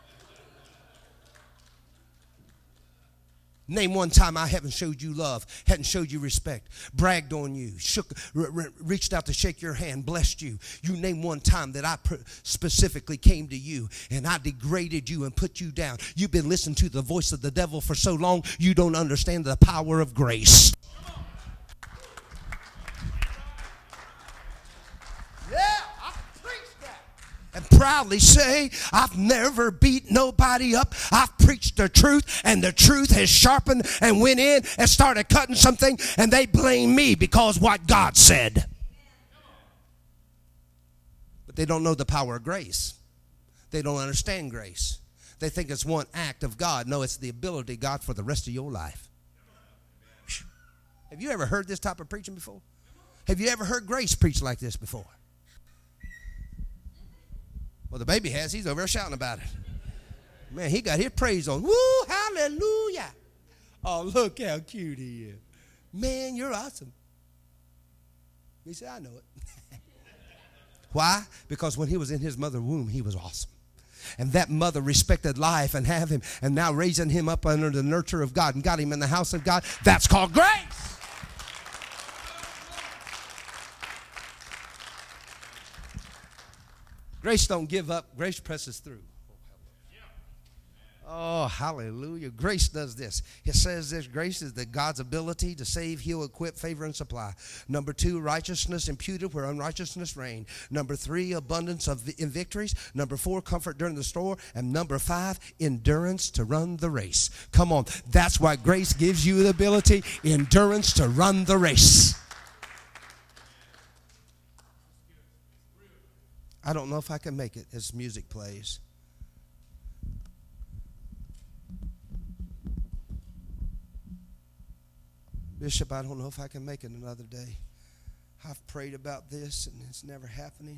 Name one time I haven't showed you love, hadn't showed you respect, bragged on you, shook, re- re- reached out to shake your hand, blessed you. You name one time that I pr- specifically came to you and I degraded you and put you down. You've been listening to the voice of the devil for so long, you don't understand the power of grace. And proudly say, I've never beat nobody up. I've preached the truth, and the truth has sharpened and went in and started cutting something, and they blame me because what God said. But they don't know the power of grace. They don't understand grace. They think it's one act of God. No, it's the ability of God for the rest of your life. Have you ever heard this type of preaching before? Have you ever heard grace preached like this before? Well, the baby has. He's over there shouting about it. Man, he got his praise on. Woo, hallelujah. Oh, look how cute he is. Man, you're awesome. He said, I know it. Why? Because when he was in his mother's womb, he was awesome. And that mother respected life and have him, and now raising him up under the nurture of God and got him in the house of God. That's called grace. Grace don't give up. Grace presses through. Oh, hallelujah. Grace does this. It says this: grace is the God's ability to save, heal, equip, favor, and supply. Number two, righteousness imputed where unrighteousness reigned. Number three, abundance of in victories. Number four, comfort during the storm. And number five, endurance to run the race. Come on. That's why grace gives you the ability, endurance to run the race. I don't know if I can make it as music plays. Bishop, I don't know if I can make it another day. I've prayed about this and it's never happening.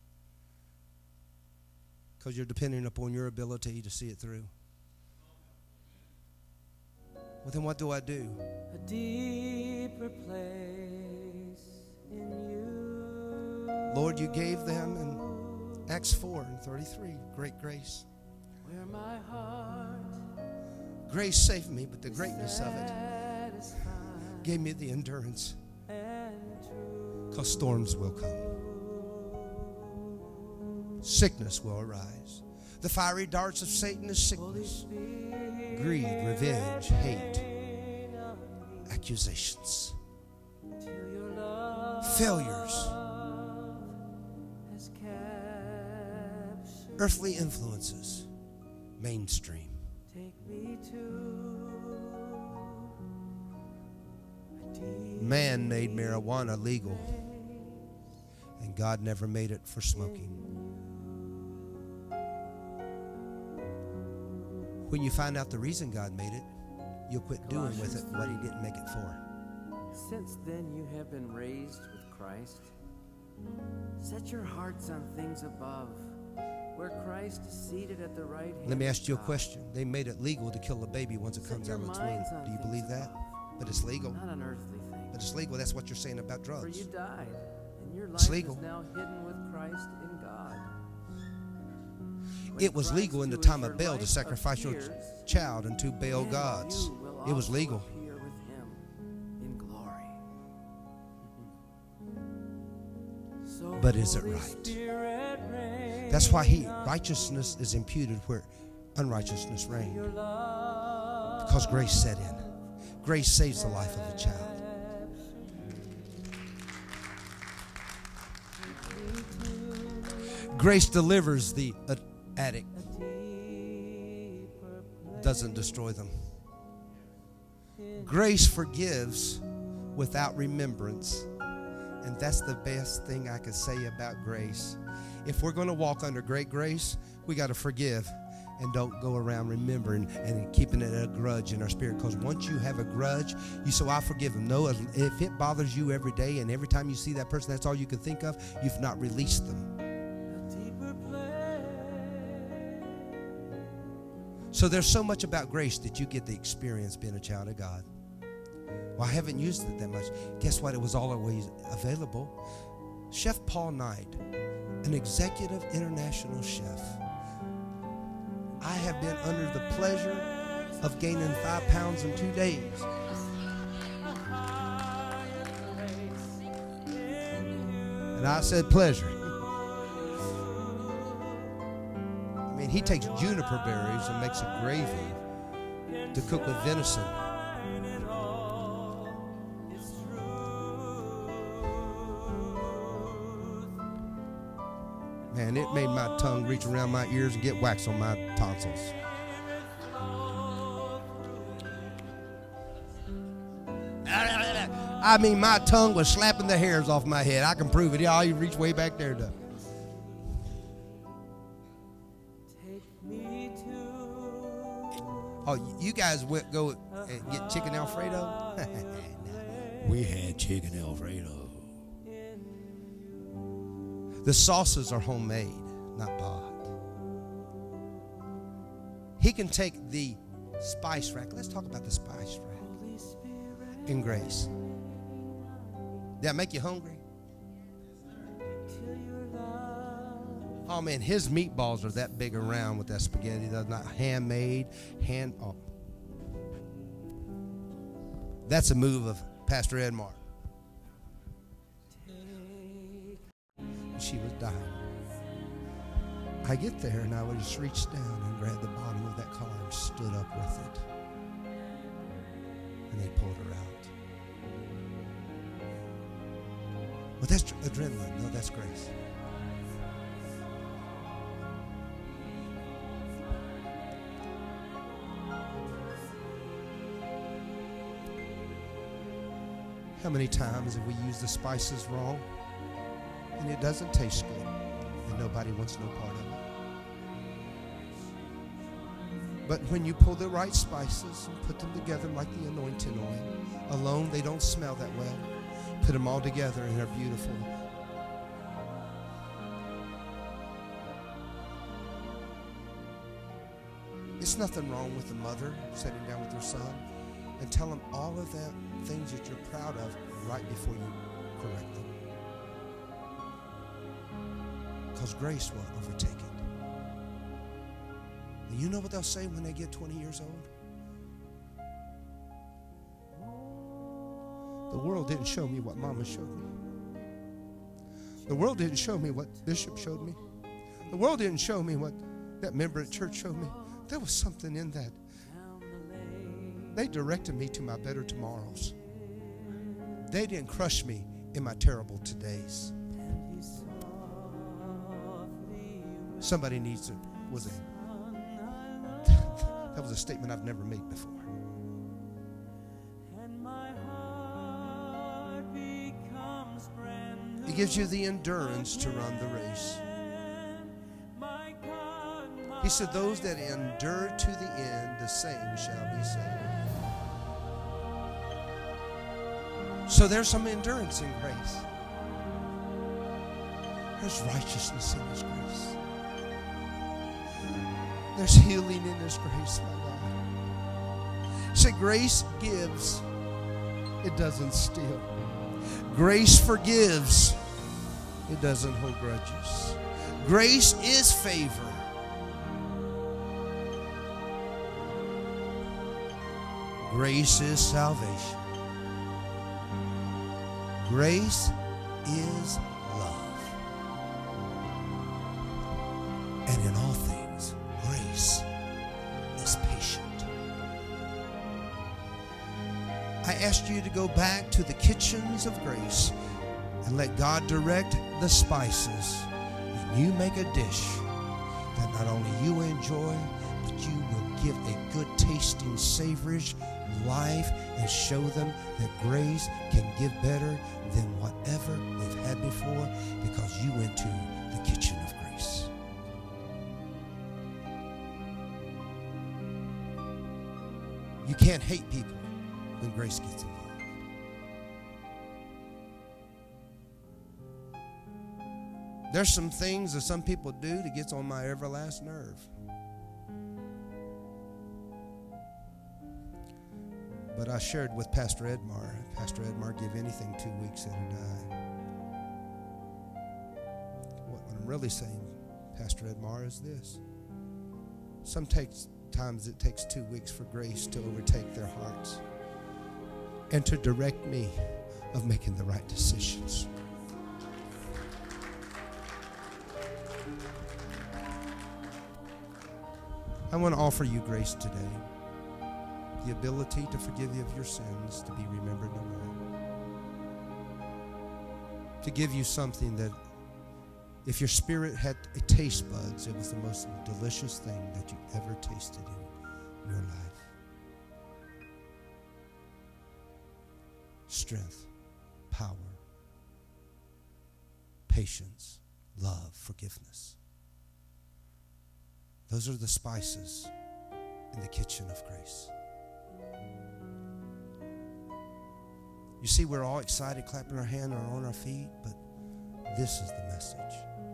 Because you're depending upon your ability to see it through. Well, then what do I do? A deeper place in you. Lord, you gave them in Acts four and thirty-three great grace. Where my heart Grace saved me, but the greatness of it gave me the endurance. Because storms will come. Sickness will arise. The fiery darts of Satan is sickness, greed, revenge, hate, accusations, failures, earthly influences, mainstream. Man made marijuana legal, and God never made it for smoking. When you find out the reason God made it, you'll quit doing with it what he didn't make it for. Since then you have been raised with Christ. Set your hearts on things above, where Christ is seated at the right hand. Let me ask you a question. They made it legal to kill a baby once it comes out of its womb. Do you believe that? But it's legal. Not an earthly thing. But it's legal. That's what you're saying about For drugs. you died, and your It's life legal. is now hidden with Christ in God. When It was Christ, legal in the who is time your of Baal to life, sacrifice your appears, child unto Baal then gods. you will It was also legal. appear with him in glory. So But is it Holy right? Spirit, reign That's why he on righteousness is imputed where unrighteousness reigned. your love. Because grace set in. Grace saves the life of a child. Grace delivers the uh, addict. Doesn't destroy them. Grace forgives without remembrance. And that's the best thing I could say about grace. If we're going to walk under great grace, we got to forgive and don't go around remembering and keeping it a grudge in our spirit. Because once you have a grudge, you say, well, I forgive them. No, if it bothers you every day and every time you see that person, that's all you can think of, you've not released them. So there's so much about grace that you get the experience being a child of God. Well, I haven't used it that much. Guess what? It was always available. Chef Paul Knight, an executive international chef. I have been under the pleasure of gaining five pounds in two days. And I said pleasure. I mean, he takes juniper berries and makes a gravy to cook with venison. Man, it made my tongue reach around my ears and get wax on my tonsils. I mean, my tongue was slapping the hairs off my head. I can prove it. Y'all, you reach way back there to. Oh, you guys went go and get chicken Alfredo? We had chicken Alfredo. The sauces are homemade, not bought. He can take the spice rack. Let's talk about the spice rack in grace. Did that make you hungry? Oh man, his meatballs are that big around with that spaghetti. They're not handmade, hand. Oh. That's a move of Pastor Edmar. She was dying. I get there and I would just reach down and grab the bottom of that car and stood up with it. And they pulled her out. Well, that's adrenaline. No, that's grace. How many times have we used the spices wrong and it doesn't taste good and nobody wants no part of it? But when you pull the right spices and put them together like the anointing oil, alone they don't smell that well. Put them all together and they're beautiful. It's nothing wrong with a mother sitting down with her son and tell them all of that things that you're proud of right before you correct them. Because grace will overtake it. And you know what they'll say when they get twenty years old? The world didn't show me what Mama showed me. The world didn't show me what Bishop showed me. The world didn't show me what that member at church showed me. There was something in that. They directed me to my better tomorrows. They didn't crush me in my terrible todays. Somebody needs to, was a, that was a statement I've never made before. It gives you the endurance to run the race. He said, those that endure to the end, the same shall be saved. So there's some endurance in grace. There's righteousness in His grace. There's healing in His grace, my God. See, grace gives. It doesn't steal. Grace forgives. It doesn't hold grudges. Grace is favor. Grace is salvation. Grace is love. And in all things, grace is patient. I asked you to go back to the kitchens of grace and let God direct the spices. And you make a dish that not only you enjoy, but you will give a good tasting, savory life and show them that grace can give better than whatever they've had before because you went to the kitchen of grace. You can't hate people when grace gets involved. There's some things that some people do that gets on my everlasting nerve. But I shared with Pastor Edmar. Pastor Edmar give anything two weeks at a time. What I'm really saying, Pastor Edmar, is this. Sometimes it takes two weeks for grace to overtake their hearts and to direct me of making the right decisions. I want to offer you grace today. The ability to forgive you of your sins, to be remembered no more. To give you something that, if your spirit had a taste buds, it was the most delicious thing that you ever tasted in your life. Strength, power, patience, love, forgiveness. Those are the spices in the kitchen of grace. You see, we're all excited, clapping our hand or on our feet, but this is the message.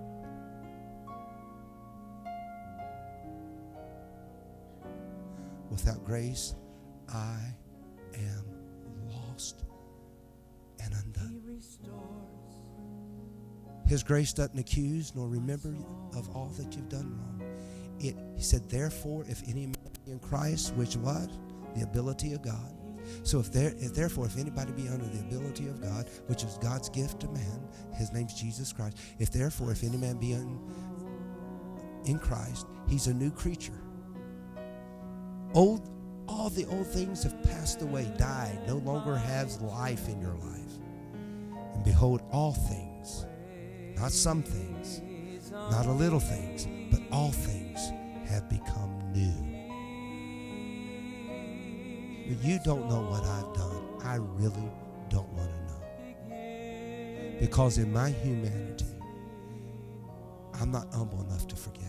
Without grace, I am lost and undone. His grace doesn't accuse nor remember of all that you've done wrong. It, he said, therefore, if any man be in Christ, which what? The ability of God. So if there, if therefore, if anybody be under the ability of God, which is God's gift to man, his name's Jesus Christ. If therefore, if any man be in, in Christ, he's a new creature. Old, all the old things have passed away, died, no longer has life in your life. And behold, all things, not some things, not a little things, but all things have become new. But you don't know what I've done. I really don't want to know. Because in my humanity, I'm not humble enough to forget.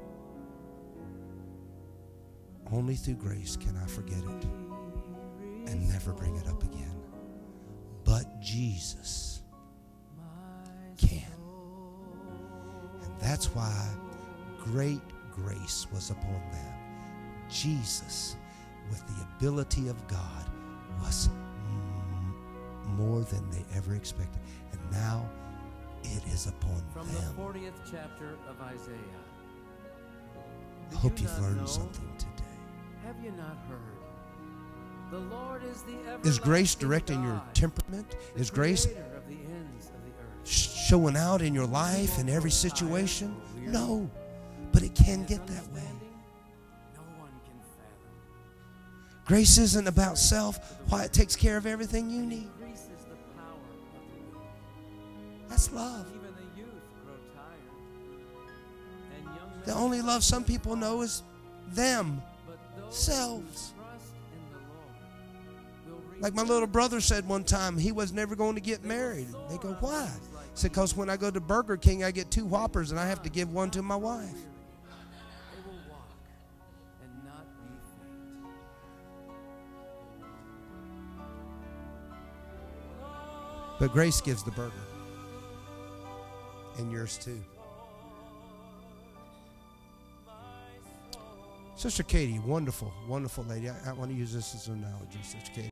Only through grace can I forget it and never bring it up again. But Jesus can. And that's why great grace was upon them. Jesus, with the ability of God, was m- more than they ever expected. And now it is upon From them. the fortieth chapter of Isaiah. I Do hope you you've not learned know? something today. Have you not heard? The Lord is the Is grace everlasting directing your God, temperament? the Is grace creator of the ends of the earth. sh- showing out in your life in every situation? No, but it can His get that way. understanding, no one can fathom. Grace isn't about self. Why, it takes care of everything you need. Increases the power of the weak. That's love. Even the youth grow tired. And young men The only love some people know is them. but those selves. who trust in the Lord will reap Like my little brother said one time, he was never going to get married. They go, why? He said, because when I go to Burger King, I get two Whoppers and I have to give one to my wife. weary. They will walk and not be faint. But grace gives the burger. And yours too. Sister Katie, wonderful, wonderful lady. I, I want to use this as an analogy, Sister Katie.